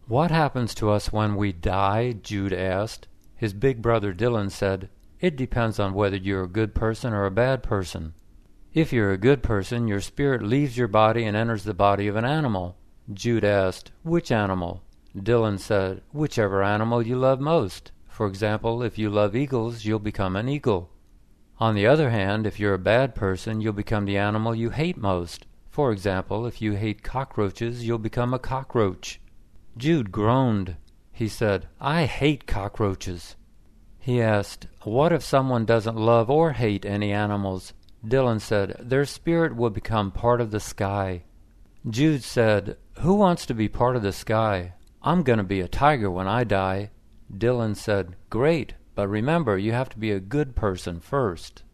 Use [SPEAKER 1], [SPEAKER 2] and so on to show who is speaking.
[SPEAKER 1] "What happens to us when we die?" Jude asked. His big brother Dylan said, "It depends on whether you're a good person or a bad person. If you're a good person, your spirit leaves your body and enters the body of an animal." Jude asked, "Which animal?" Dylan said, "Whichever animal you love most. For example, if you love eagles, you'll become an eagle. On the other hand, if you're a bad person, you'll become the animal you hate most. For example, if you hate cockroaches, you'll become a cockroach." Jude groaned. He said, "I hate cockroaches." He asked, "What if someone doesn't love or hate any animals?" Dylan said, "Their spirit will become part of the sky." Jude said, "Who wants to be part of the sky? I'm going to be a tiger when I die." Dylan said, "Great, but remember, you have to be a good person first."